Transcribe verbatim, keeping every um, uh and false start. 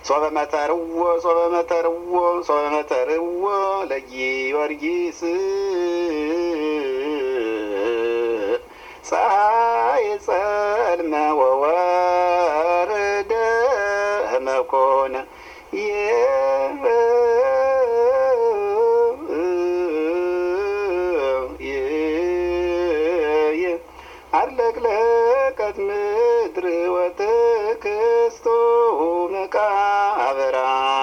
ሶበ መተርዎ ሶበ መተርዎ ሶበ መተርዎ ለጊዮርጊስ ፀሐይ ጸልመ ወወርደ መኮነ አርለቅለቀት ምድር ወትክስቱ መቃብራ